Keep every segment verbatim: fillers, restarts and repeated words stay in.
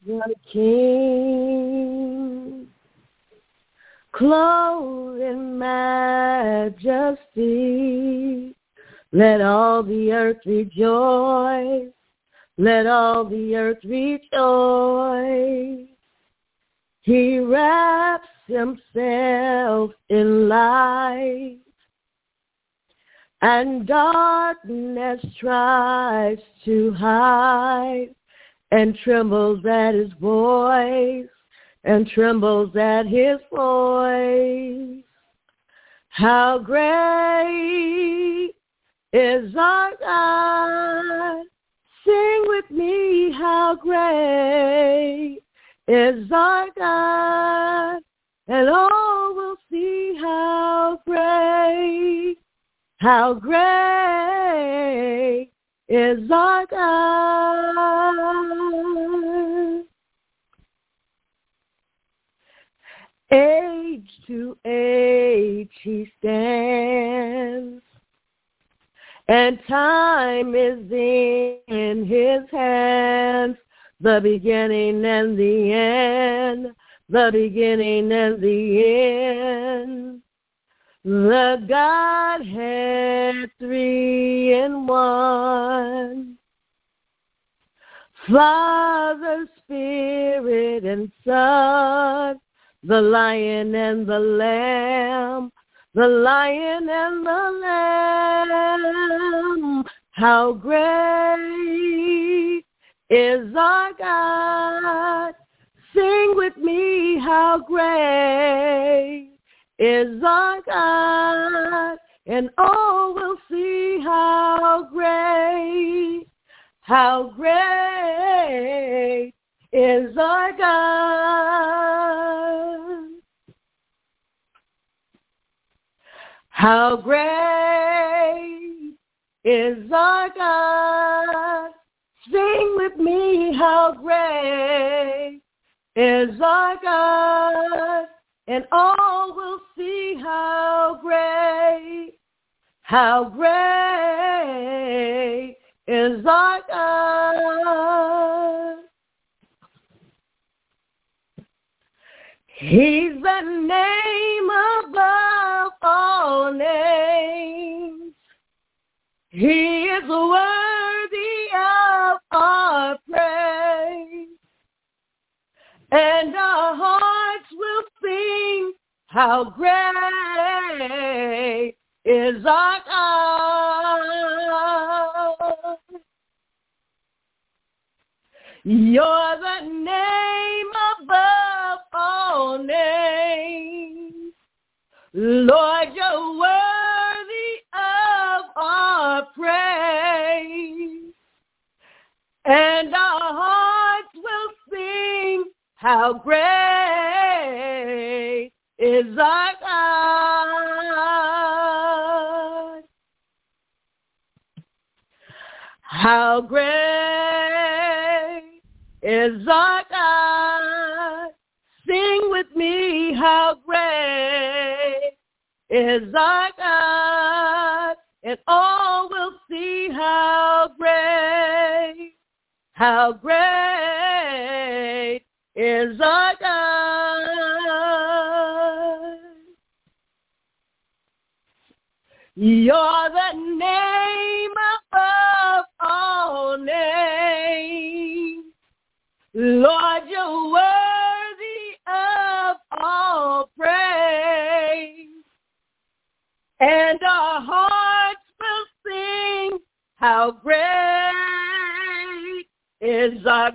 the King, clothed in majesty. Let all the earth rejoice. Let all the earth rejoice. He wraps himself in light, and darkness tries to hide, and trembles at his voice, and trembles at his voice. How great is our God? Sing with me, how great is our God, and all will see how great, how great is our God. Age to age he stands, and time is in his hands. The beginning and the end, the beginning and the end. The Godhead three in one. Father, Spirit, and Son, the Lion and the Lamb, the Lion and the Lamb. How great is our God? Sing with me, how great is our God, and all will see how great, how great is our God. How great is our God? Sing with me, how great is our God, and all will see how great, how great is our God. He's the name above all names. He is worthy of our praise, and our hearts will sing, how great is our God. You're the name above all names. Lord, you're worthy of our praise, and our hearts will sing, how great is our God. How great is our God? Sing with me, how great is our God, and all will see how great, how great is our God. You're the name above all names. Lord, you're worthy of all praise, and our hearts will sing, how great is our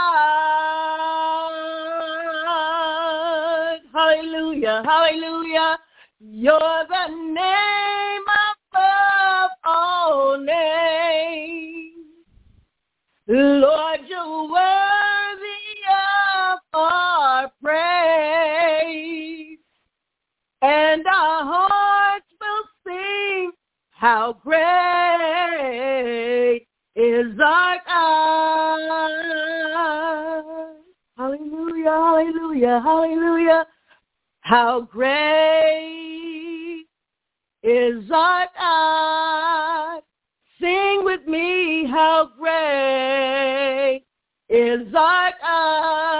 God. Hallelujah, hallelujah. You're the name above all names. Lord, you're worthy of our praise, and our hearts will sing, how great is our God. Hallelujah, hallelujah, hallelujah. How great is our God? Sing with me, how great is our God?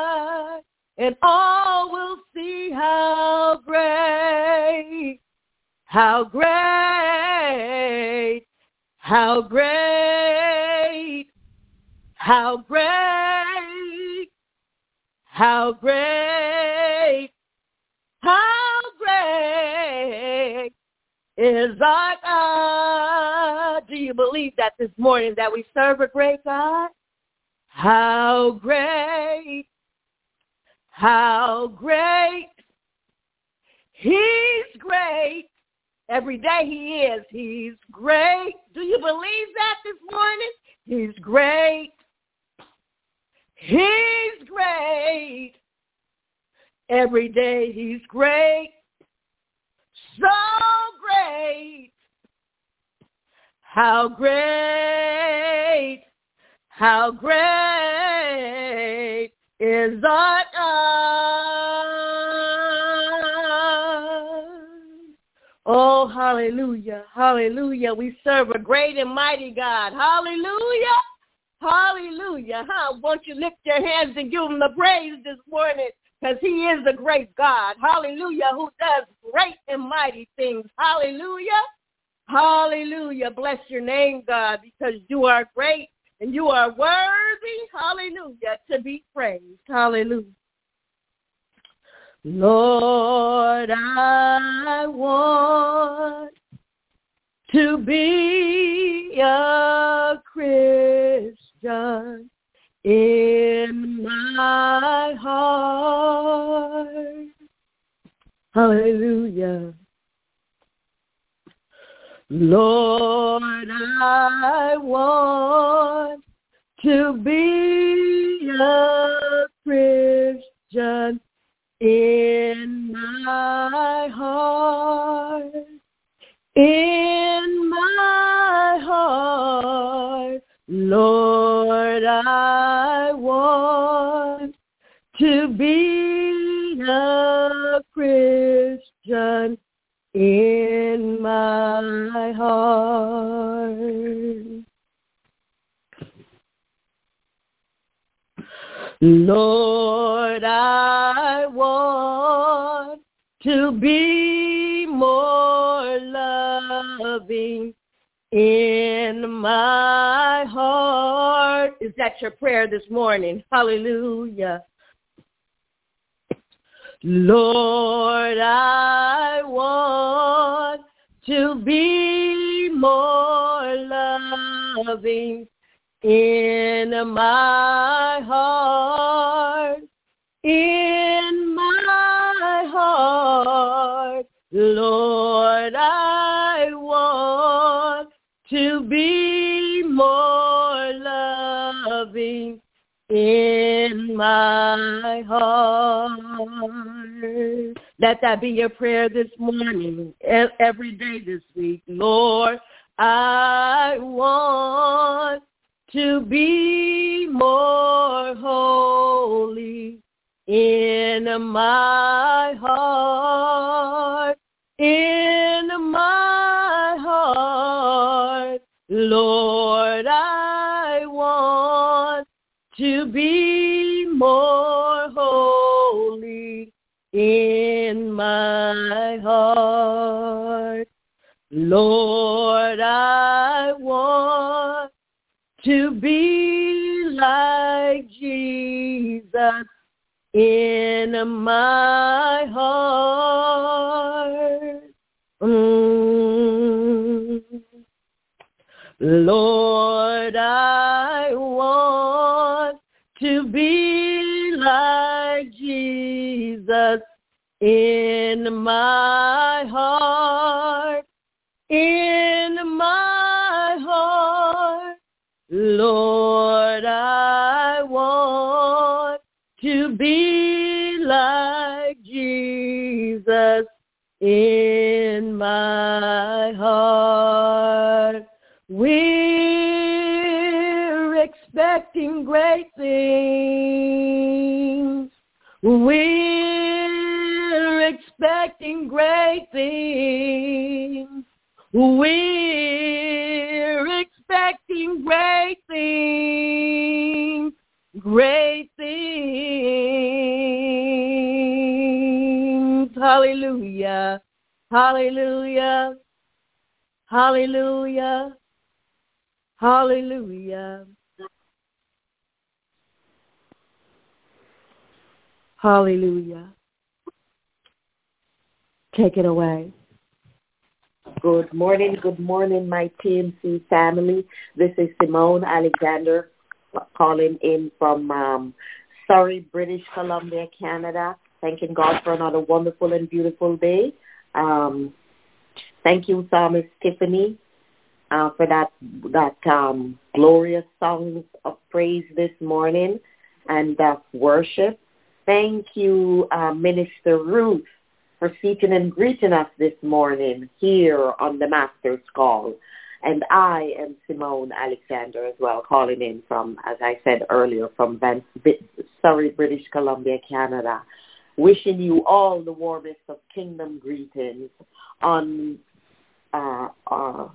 and all will see how great, how great, how great, how great, how great, how great is our God. Do you believe that this morning, that we serve a great God? How great, how great, he's great. Every day he is, he's great. Do you believe that this morning? He's great. He's great. Every day he's great. So great. How great, how great is our God. Oh, hallelujah, hallelujah. We serve a great and mighty God. Hallelujah, hallelujah. Huh? Won't you lift your hands and give him the praise this morning? Because he is a great God. Hallelujah, who does great and mighty things. Hallelujah, hallelujah. Bless your name, God, because you are great and you are worthy, hallelujah, to be praised. Hallelujah. Lord, I want to be a Christian in my heart. Hallelujah. Lord, I want to be a Christian in my heart, in my heart. Lord, I want to be a Christian in my heart. Lord, I want to be more loving in my heart. Is that your prayer this morning? Hallelujah. Lord, I want to be more loving in my heart, in my heart. Lord, I want to be more loving in my heart. Let that be your prayer this morning, every day this week. Lord, I want to be more holy in my heart, in my heart. Lord, I want to be more holy in my heart. Lord, I want to be like Jesus in my heart. Mm. Lord, I want to be like Jesus in my heart, in my heart. Lord, I want to be like Jesus in my heart. We're expecting great things. We're expecting great things. We're expecting great things. Great things. Hallelujah. Hallelujah. Hallelujah. Hallelujah. Hallelujah. Take it away. Good morning, good morning, my T M C family. This is Simone Alexander calling in from um, Surrey, British Columbia, Canada. Thanking God for another wonderful and beautiful day. Um, thank you, Psalmist Tiffany, uh, for that that um, glorious song of praise this morning and uh, worship. Thank you, uh, Minister Ruth, for seeking and greeting us this morning here on the Master's Call. And I am Simone Alexander as well, calling in from, as I said earlier, from Van- Surrey, British Columbia, Canada. Wishing you all the warmest of kingdom greetings on uh, uh,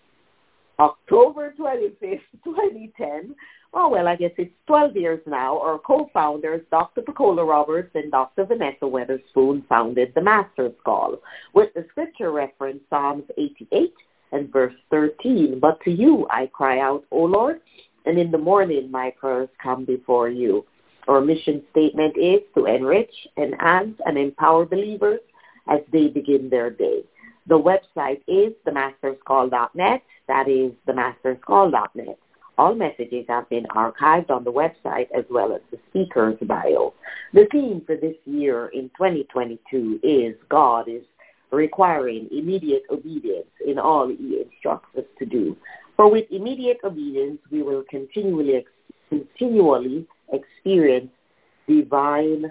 October twenty-fifth, twenty ten. Oh, well, I guess it's twelve years now. Our co-founders, Doctor Pacola Roberts and Doctor Vanessa Weatherspoon, founded the Master's Call with the scripture reference Psalms eighty-eight and verse thirteen. But to you I cry out, O Lord, and in the morning my prayers come before you. Our mission statement is to enrich, enhance, and empower believers as they begin their day. The website is the masters call dot net. That is the masters call dot net. All messages have been archived on the website as well as the speaker's bio. The theme for this year in twenty twenty-two is God is requiring immediate obedience in all He instructs us to do. For with immediate obedience, we will continually, continually experience divine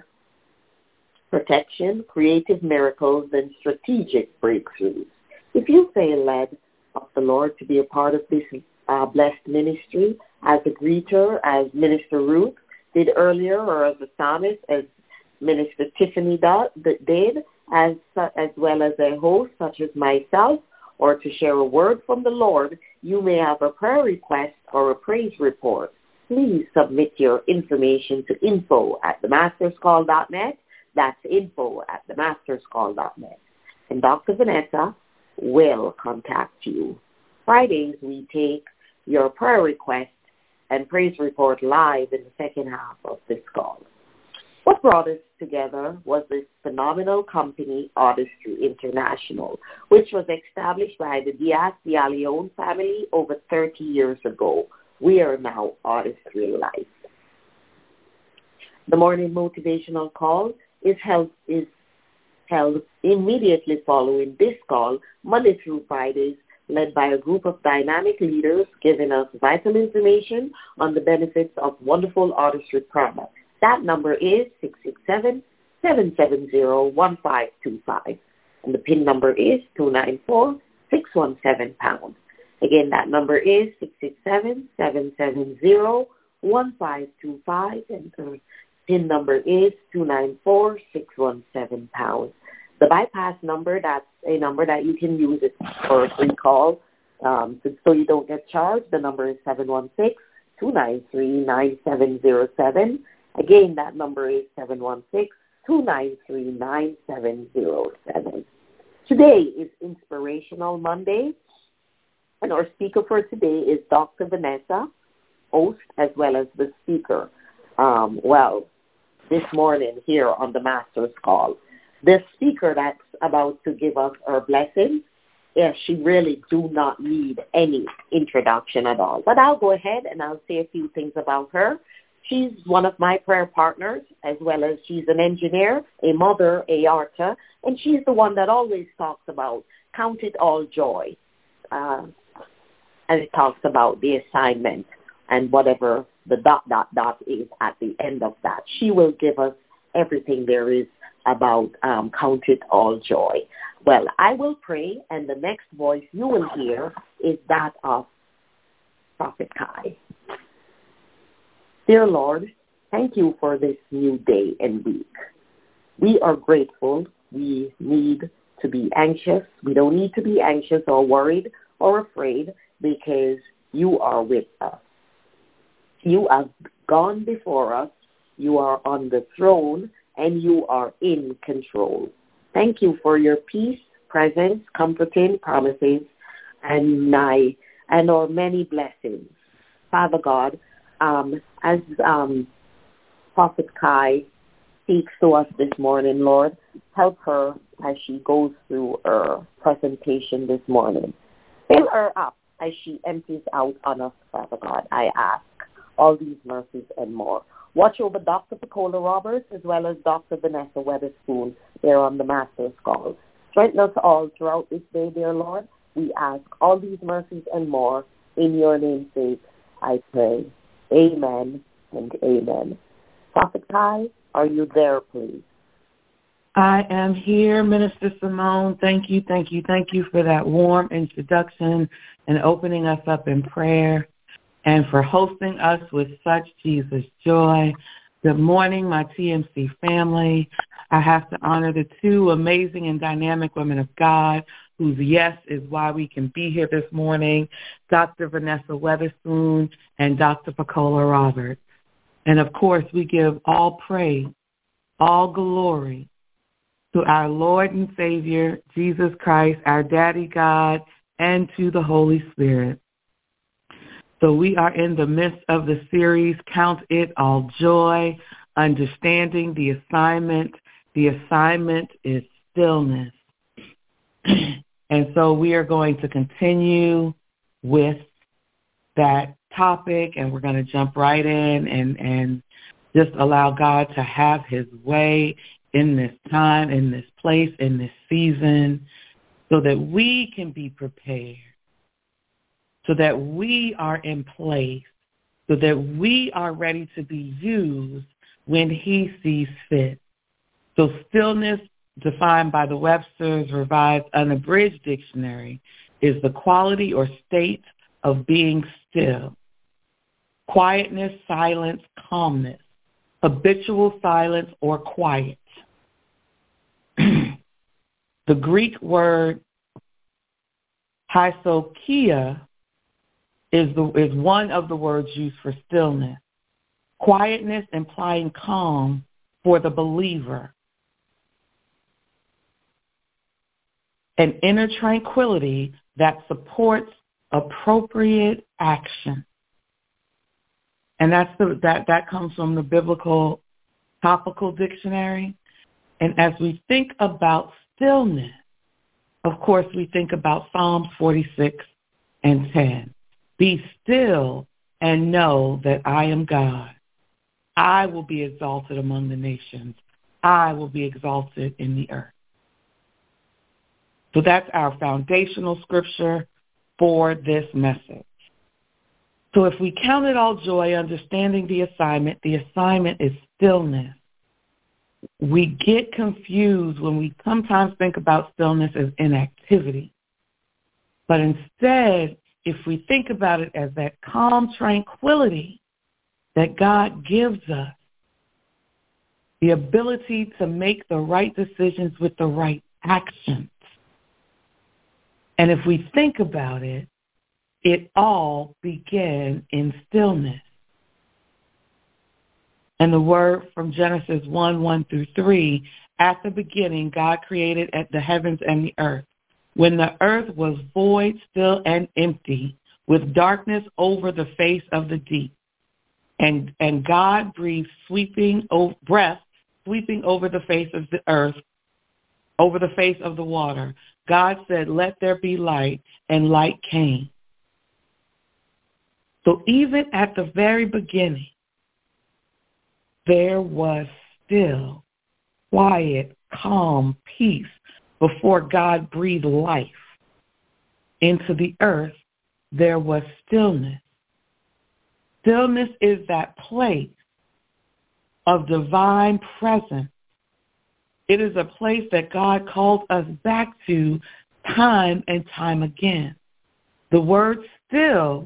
protection, creative miracles, and strategic breakthroughs. If you feel led of the Lord to be a part of this uh, blessed ministry as a greeter, as Minister Ruth did earlier, or as a psalmist, as Minister Tiffany did, as, as well as a host such as myself, or to share a word from the Lord, you may have a prayer request or a praise report. Please submit your information to info at the masters call dot net. That's info at the masters call dot net. And Doctor Vanessa will contact you. Fridays, we take your prayer request and praise report live in the second half of this call. What brought us together was this phenomenal company, Artistry International, which was established by the Diaz de Leon family over thirty years ago. We are now Artistry Life. The morning motivational call is held, is held immediately following this call, Monday through Fridays, led by a group of dynamic leaders giving us vital information on the benefits of wonderful artistry products. That number is six six seven, seven seven zero, one five two five. And the PIN number is two nine four, six one seven pound. Again, that number is six six seven, seven seven zero, one five two five, and the PIN number is two nine four, six one seven pound. The bypass number, that's a number that you can use it for a free call, um, so, so you don't get charged. The number is seven one six, two nine three, nine seven zero seven. Again, that number is seven one six, two nine three, nine seven zero seven. Today is Inspirational Monday. And our speaker for today is Doctor Vanessa, host as well as the speaker. Um, well, this morning here on the Master's Call. The speaker that's about to give us her blessing, yeah, she really do not need any introduction at all. But I'll go ahead and I'll say a few things about her. She's one of my prayer partners, as well as she's an engineer, a mother, a artist, and she's the one that always talks about count it all joy. Uh, and it talks about the assignment and whatever the dot, dot, dot is at the end of that. She will give us everything there is about um, count it all joy. Well, I will pray, and the next voice you will hear is that of Prophet Kai. Dear Lord, thank you for this new day and week. We are grateful. We need to be anxious. We don't need to be anxious or worried or afraid because you are with us. You have gone before us. You are on the throne, and you are in control. Thank you for your peace, presence, comforting promises, and nigh, and our many blessings. Father God, um, as um, Prophet Kai speaks to us this morning, Lord, help her as she goes through her presentation this morning. Fill her up as she empties out on us, Father God. I ask all these mercies and more. Watch over Doctor Pacola Roberts as well as Doctor Vanessa Weatherspoon there on the Master's Call. Strengthen us all throughout this day, dear Lord. We ask all these mercies and more in your name's sake, I pray. Amen and amen. Prophet Kai, are you there, please? I am here, Minister Simone. Thank you, thank you, thank you for that warm introduction and opening us up in prayer and for hosting us with such Jesus joy. Good morning, my T M C family. I have to honor the two amazing and dynamic women of God whose yes is why we can be here this morning, Doctor Vanessa Weatherspoon and Doctor Pacola Roberts. And, of course, we give all praise, all glory to our Lord and Savior, Jesus Christ, our Daddy God, and to the Holy Spirit. So we are in the midst of the series, Count It All Joy, Understanding the Assignment. The assignment is stillness. And so we are going to continue with that topic, and we're going to jump right in and, and just allow God to have his way in this time, in this place, in this season, so that we can be prepared, so that we are in place, so that we are ready to be used when he sees fit. So stillness, defined by the Webster's Revised Unabridged Dictionary, is the quality or state of being still. Quietness, silence, calmness, habitual silence or quiet. The Greek word hysokia is the is one of the words used for stillness. Quietness implying calm for the believer. An inner tranquility that supports appropriate action. And that's the, that, that comes from the Biblical Topical Dictionary. And as we think about stillness, of course, we think about Psalms forty-six and ten. Be still and know that I am God. I will be exalted among the nations. I will be exalted in the earth. So that's our foundational scripture for this message. So if we count it all joy, understanding the assignment, the assignment is stillness. We get confused when we sometimes think about stillness as inactivity. But instead, if we think about it as that calm tranquility that God gives us, the ability to make the right decisions with the right actions. And if we think about it, it all began in stillness. And the word from Genesis one, one through three, at the beginning, God created at the heavens and the earth. When the earth was void, still, and empty, with darkness over the face of the deep. And, and God breathed sweeping over, breath, sweeping over the face of the earth, over the face of the water. God said, let there be light, and light came. So even at the very beginning, there was still quiet, calm, peace before God breathed life into the earth. There was stillness. Stillness is that place of divine presence. It is a place that God calls us back to time and time again. The word still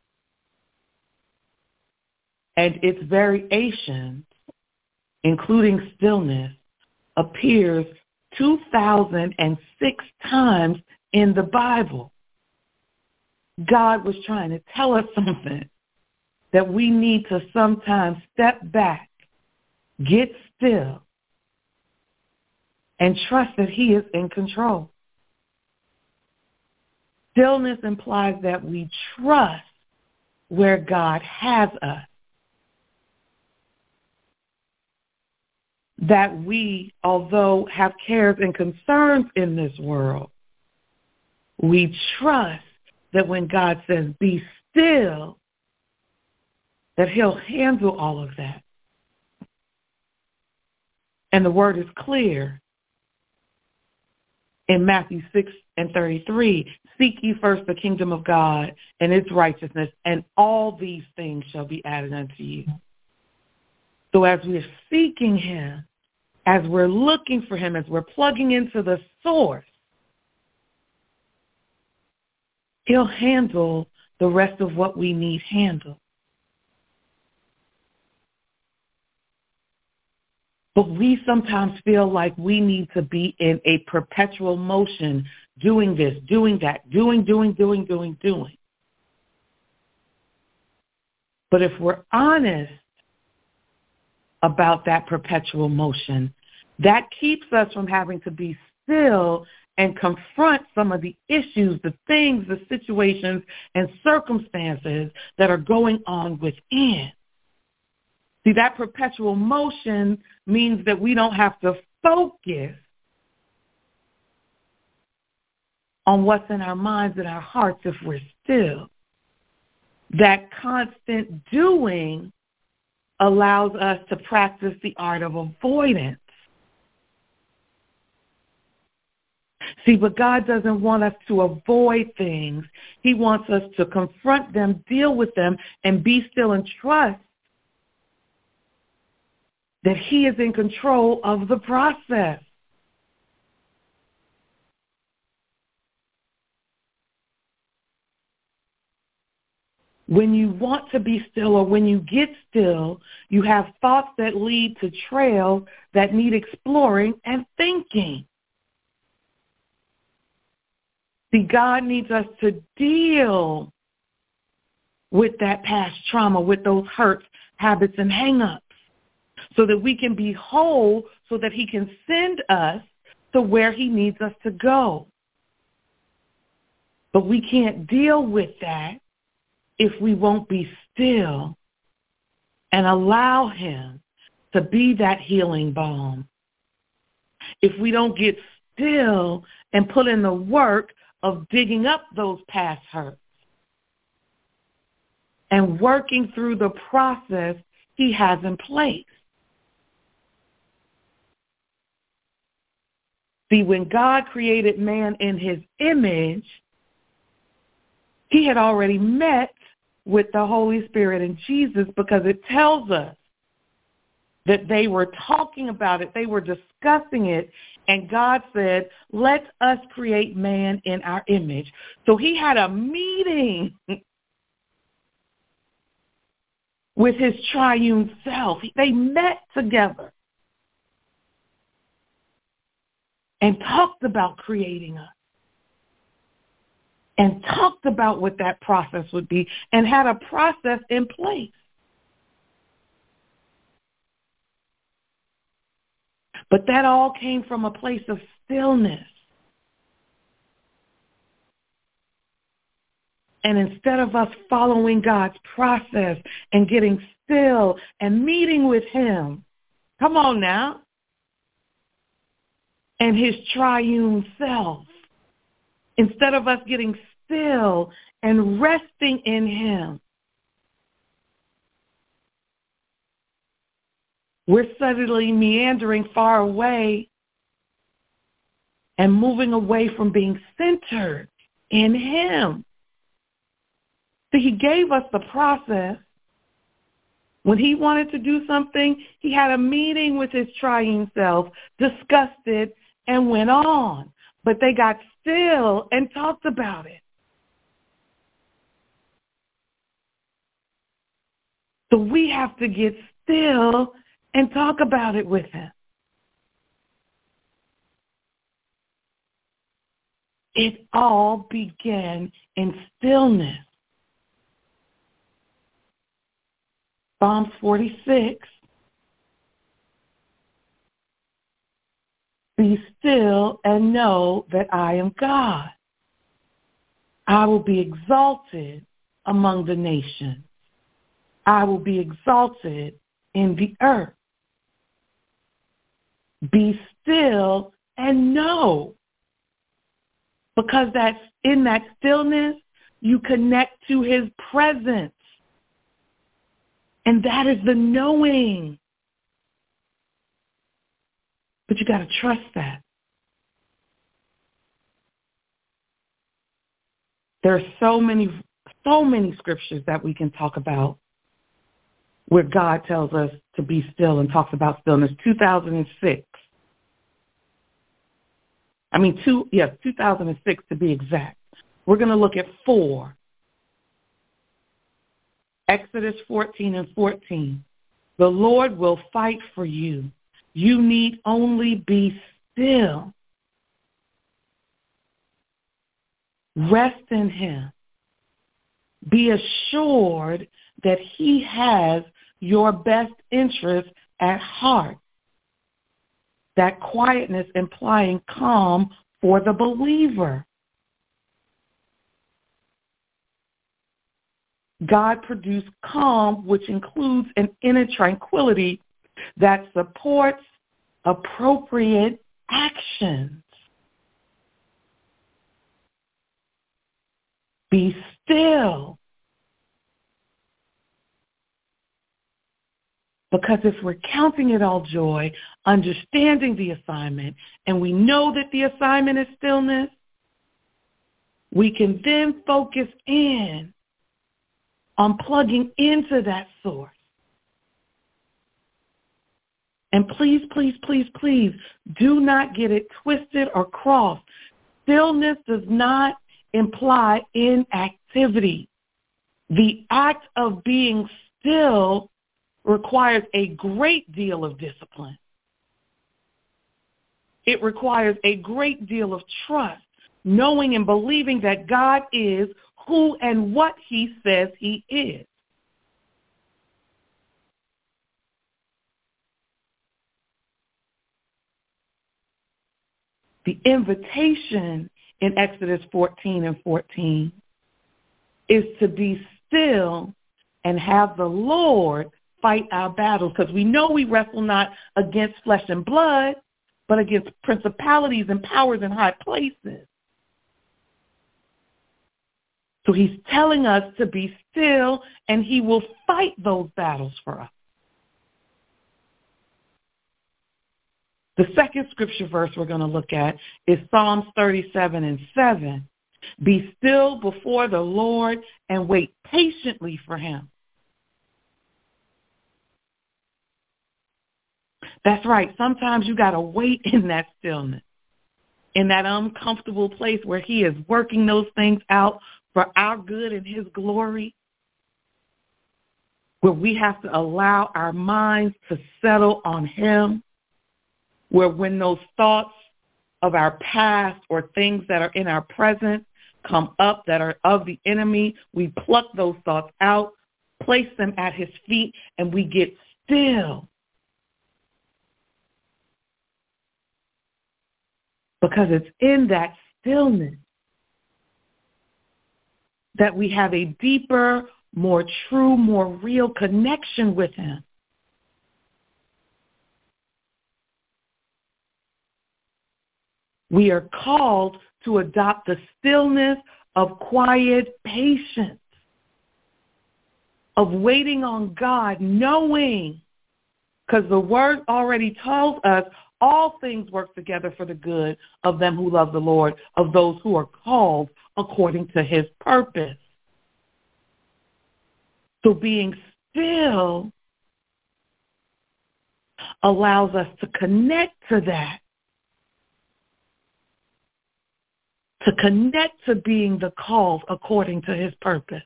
and its variations, including stillness, appears two thousand six times in the Bible. God was trying to tell us something, that we need to sometimes step back, get still, and trust that he is in control. Stillness implies that we trust where God has us. That we, although have cares and concerns in this world, we trust that when God says, be still, that he'll handle all of that. And the word is clear in Matthew six and thirty-three, seek ye first the kingdom of God and its righteousness, and all these things shall be added unto you. So as we're seeking him, as we're looking for him, as we're plugging into the source, he'll handle the rest of what we need handled. But we sometimes feel like we need to be in a perpetual motion, doing this, doing that, doing, doing, doing, doing, doing. But if we're honest about that perpetual motion, that keeps us from having to be still and confront some of the issues, the things, the situations, and circumstances that are going on within. See, that perpetual motion means that we don't have to focus on what's in our minds and our hearts if we're still. That constant doing allows us to practice the art of avoidance. See, but God doesn't want us to avoid things. He wants us to confront them, deal with them, and be still and trust that he is in control of the process. When you want to be still or when you get still, you have thoughts that lead to trails that need exploring and thinking. See, God needs us to deal with that past trauma, with those hurts, habits, and hang-ups, so that we can be whole, so that he can send us to where he needs us to go. But we can't deal with that if we won't be still and allow him to be that healing balm. If we don't get still and put in the work of digging up those past hurts and working through the process he has in place. See, when God created man in his image, he had already met with the Holy Spirit and Jesus, because it tells us that they were talking about it, they were discussing it, and God said, let us create man in our image. So he had a meeting with his triune self. They met together and talked about creating us, and talked about what that process would be, and had a process in place. But that all came from a place of stillness. And instead of us following God's process and getting still and meeting with him, come on now, and his triune self, instead of us getting still and resting in him, we're suddenly meandering far away and moving away from being centered in him. So he gave us the process. When he wanted to do something, he had a meeting with his triune self, discussed it, and went on. But they got still and talked about it. So we have to get still and talk about it with him. It all began in stillness. Psalms forty-six Be still and know that I am God. I will be exalted among the nations. I will be exalted in the earth. Be still and know. Because that's in that stillness, you connect to his presence. And that is the knowing. But you got to trust that. There are so many, so many scriptures that we can talk about where God tells us to be still and talks about stillness. two thousand six. I mean, two, yes, two thousand six to be exact. We're going to look at four. Exodus fourteen and fourteen. The Lord will fight for you. You need only be still. Rest in him. Be assured that he has your best interest at heart. That quietness implying calm for the believer. God produced calm, which includes an inner tranquility that supports appropriate actions. Be still. Because if we're counting it all joy, understanding the assignment, and we know that the assignment is stillness, we can then focus in on plugging into that source. And please, please, please, please, do not get it twisted or crossed. Stillness does not imply inactivity. The act of being still requires a great deal of discipline. It requires a great deal of trust, knowing and believing that God is who and what he says he is. The invitation in Exodus fourteen and fourteen is to be still and have the Lord fight our battles, because we know we wrestle not against flesh and blood, but against principalities and powers in high places. So he's telling us to be still, and he will fight those battles for us. The second scripture verse we're going to look at is Psalms thirty-seven and seven. Be still before the Lord and wait patiently for him. That's right. Sometimes you got to wait in that stillness, in that uncomfortable place where he is working those things out for our good and his glory, where we have to allow our minds to settle on him, where when those thoughts of our past or things that are in our present come up that are of the enemy, we pluck those thoughts out, place them at his feet, and we get still. Because it's in that stillness that we have a deeper, more true, more real connection with him. We are called to adopt the stillness of quiet patience, of waiting on God, knowing, because the word already tells us all things work together for the good of them who love the Lord, of those who are called according to his purpose. So being still allows us to connect to that, to connect to being the called according to his purpose.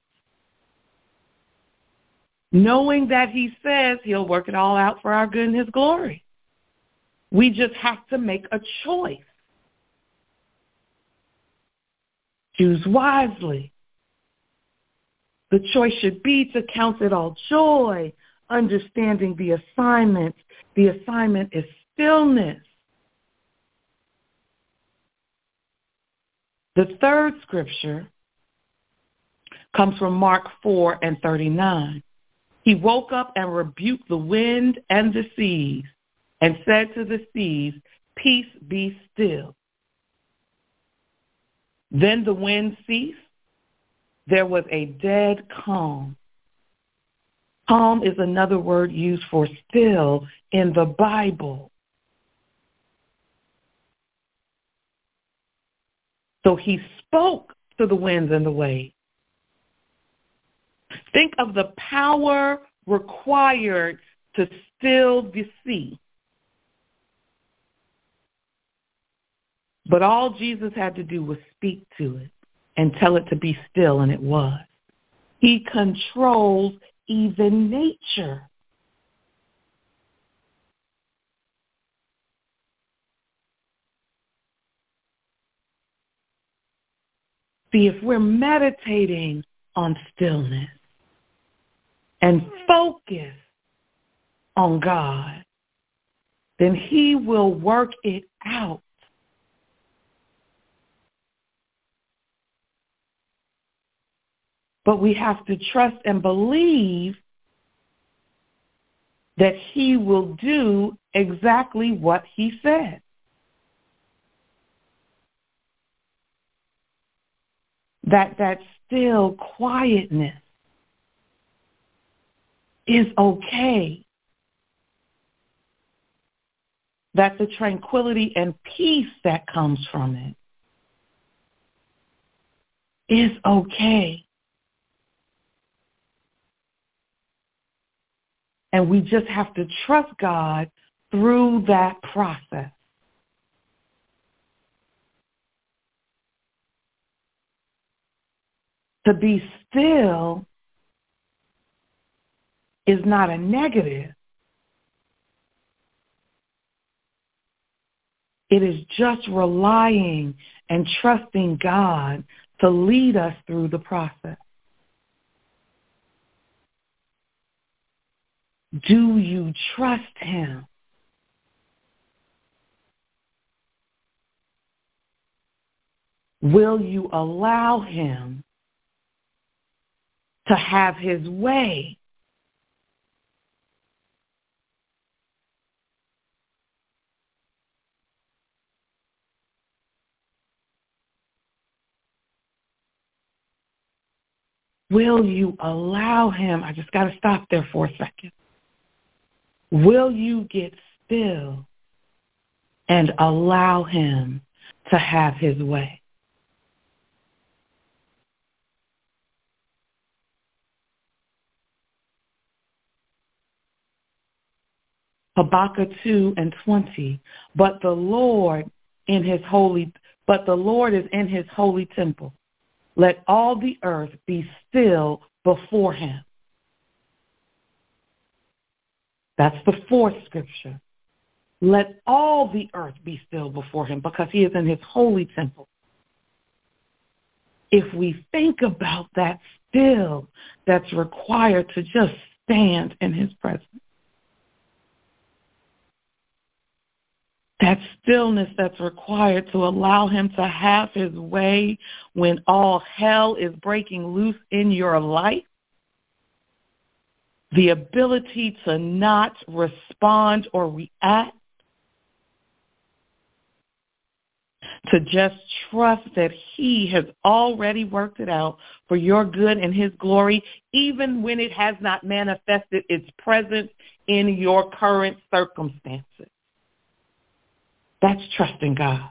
Knowing that he says he'll work it all out for our good and his glory. We just have to make a choice. Choose wisely. The choice should be to count it all joy, understanding the assignment. The assignment is stillness. The third scripture comes from Mark four and thirty-nine. He woke up and rebuked the wind and the seas and said to the seas, "Peace, be still." Then the wind ceased. There was a dead calm. Calm is another word used for still in the Bible. So he spoke to the winds and the waves. Think of the power required to still the sea. But all Jesus had to do was speak to it and tell it to be still, and it was. He controls even nature. See, if we're meditating on stillness and focus on God, then he will work it out. But we have to trust and believe that he will do exactly what he said. That that still quietness is okay. That the tranquility and peace that comes from it is okay. And we just have to trust God through that process. To be still is not a negative. It is just relying and trusting God to lead us through the process. Do you trust him? Will you allow him to have his way? Will you allow him? I just got to stop there for a second. Will you get still and allow him to have his way? Habakkuk two and twenty. But the Lord in his holy, but the Lord is in his holy temple. Let all the earth be still before him. That's the fourth scripture. Let all the earth be still before him, because he is in his holy temple. If we think about that still that's required to just stand in his presence, that stillness that's required to allow him to have his way when all hell is breaking loose in your life, the ability to not respond or react, to just trust that he has already worked it out for your good and his glory, even when it has not manifested its presence in your current circumstances. That's trusting God.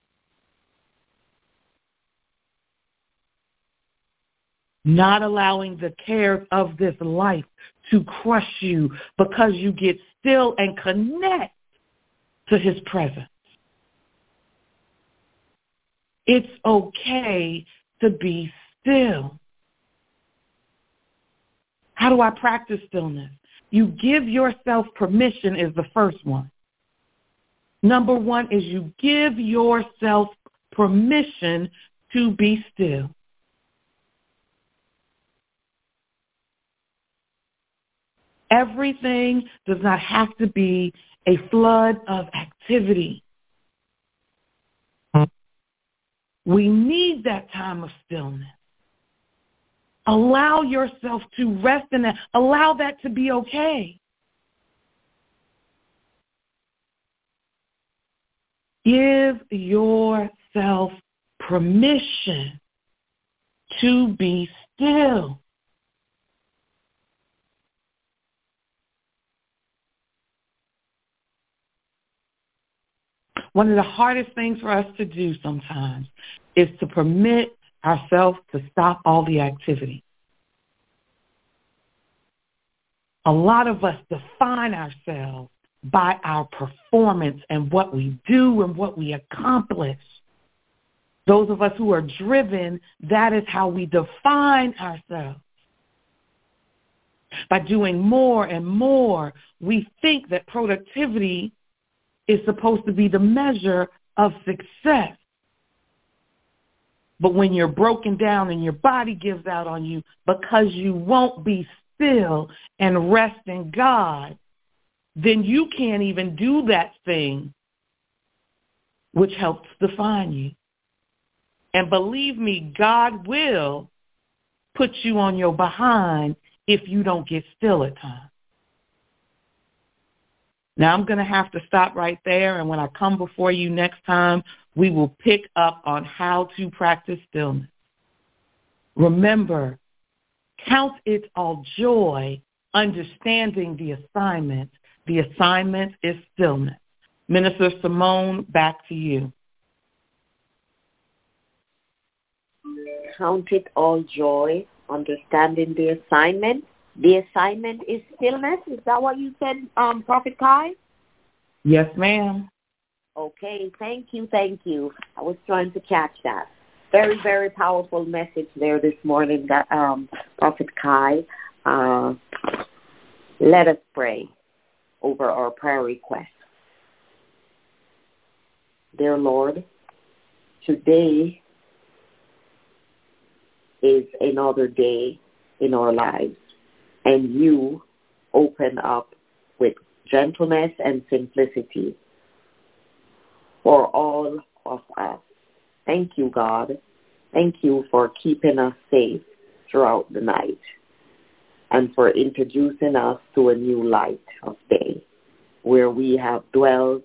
Not allowing the cares of this life to crush you, because you get still and connect to his presence. It's okay to be still. How do I practice stillness? You give yourself permission is the first one. Number one is you give yourself permission to be still. Everything does not have to be a flood of activity. We need that time of stillness. Allow yourself to rest in that. Allow that to be okay. Give yourself permission to be still. One of the hardest things for us to do sometimes is to permit ourselves to stop all the activity. A lot of us define ourselves by our performance and what we do and what we accomplish. Those of us who are driven, that is how we define ourselves. By doing more and more, we think that productivity is supposed to be the measure of success. But when you're broken down and your body gives out on you because you won't be still and rest in God, then you can't even do that thing which helps define you. And believe me, God will put you on your behind if you don't get still at times. Now, I'm going to have to stop right there, and when I come before you next time, we will pick up on how to practice stillness. Remember, count it all joy, understanding the assignment. The assignment is stillness. Minister Simone, back to you. Count it all joy, understanding the assignment. The assignment is stillness. Is that what you said, um, Prophet Kai? Yes, ma'am. Okay, thank you, thank you. I was trying to catch that. Very, very powerful message there this morning, that, um, Prophet Kai. Uh, let us pray over our prayer request. Dear Lord, today is another day in our lives, and you open up with gentleness and simplicity for all of us. Thank you, God. Thank you for keeping us safe throughout the night and for introducing us to a new light of day where we have dwelled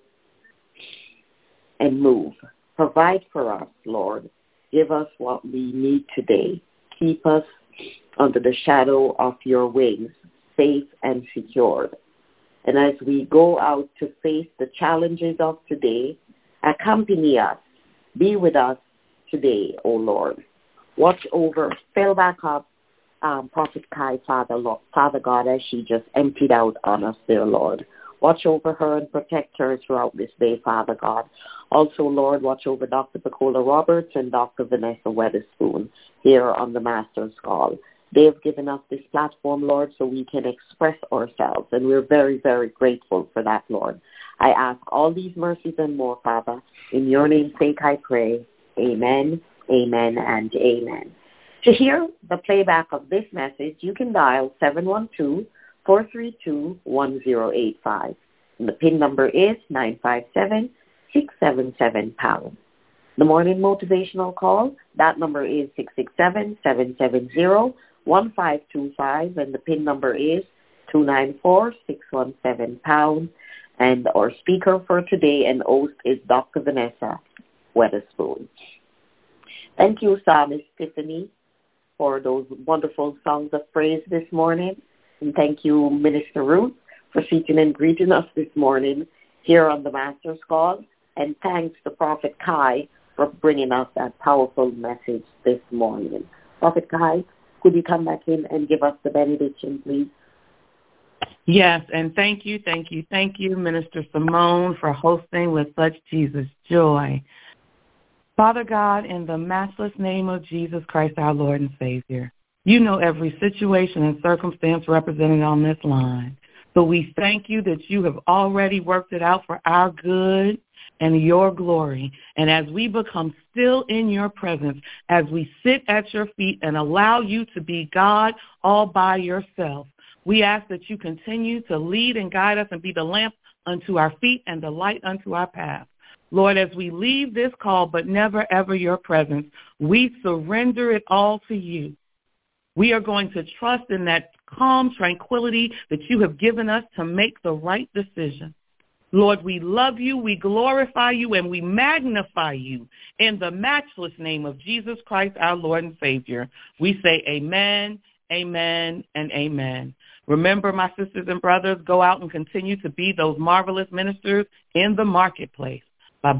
and moved. Provide for us, Lord. Give us what we need today. Keep us under the shadow of your wings, safe and secured. And as we go out to face the challenges of today, accompany us. Be with us today, O Lord. Watch over, fill back up um, Prophet Kai, Father, Lord, Father God, as she just emptied out on us, dear Lord. Watch over her and protect her throughout this day, Father God. Also, Lord, watch over Doctor Pacola Roberts and Doctor Vanessa Weatherspoon here on the Master's Call. They have given us this platform, Lord, so we can express ourselves, and we're very, very grateful for that, Lord. I ask all these mercies and more, Father. In your name's sake I pray. Amen, amen, and amen. To hear the playback of this message, you can dial seven one two, four three two, one zero eight five. And the PIN number is nine five seven, six seven seven pound. The morning motivational call, that number is six six seven, seven seven zero, one five two five, and the PIN number is two nine four, six one seven pound. And our speaker for today and host is Doctor Vanessa Weatherspoon. Thank you, Psalmist Tiffany, for those wonderful songs of praise this morning. And thank you, Minister Ruth, for seeking and greeting us this morning here on the Master's Call. And thanks to Prophet Kai for bringing us that powerful message this morning. Prophet Kai, could you come back in and give us the benediction, please? Yes, and thank you, thank you, thank you, Minister Simone, for hosting with such Jesus joy. Father God, in the matchless name of Jesus Christ, our Lord and Savior, you know every situation and circumstance represented on this line. So we thank you that you have already worked it out for our good and your glory. And as we become still in your presence, as we sit at your feet and allow you to be God all by yourself, we ask that you continue to lead and guide us and be the lamp unto our feet and the light unto our path. Lord, as we leave this call, but never, ever your presence, we surrender it all to you. We are going to trust in that calm tranquility that you have given us to make the right decision. Lord, we love you, we glorify you, and we magnify you in the matchless name of Jesus Christ, our Lord and Savior. We say amen, amen, and amen. Remember, my sisters and brothers, go out and continue to be those marvelous ministers in the marketplace.